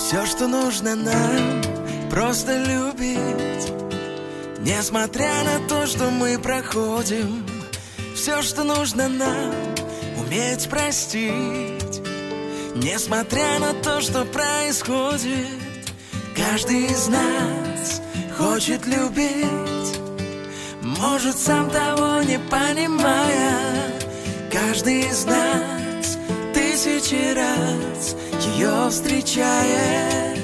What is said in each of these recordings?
Все, что нужно нам, просто любить. Несмотря на то, что мы проходим, все, что нужно нам, уметь простить. Несмотря на то, что происходит, каждый из нас хочет любить. Может, сам того не понимая, каждый из нас тысячи раз ее встречает.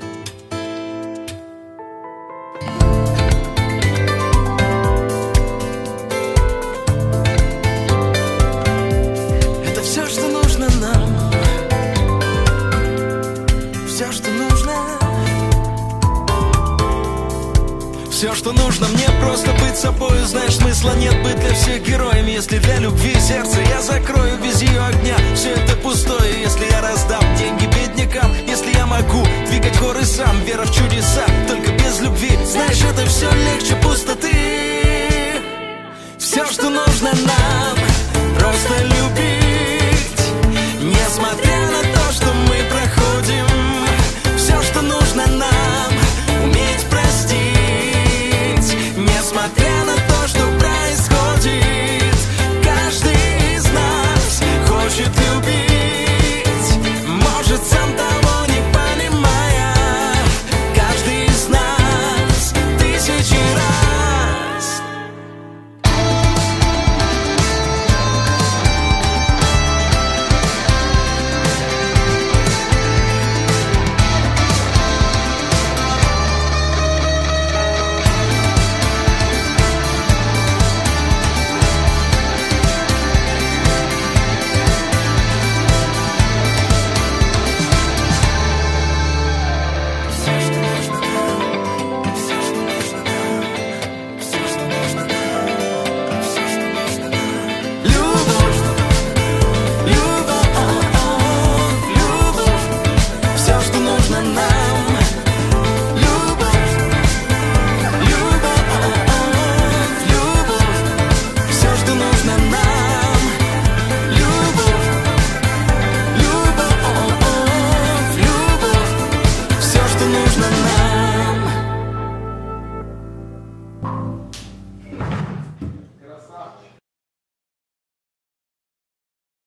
Это все, что нужно нам. Все, что нужно. Все, что нужно мне, просто быть собою. Знаешь, смысла нет быть для всех героем, если для любви сердце я закрою без ее огня. Все это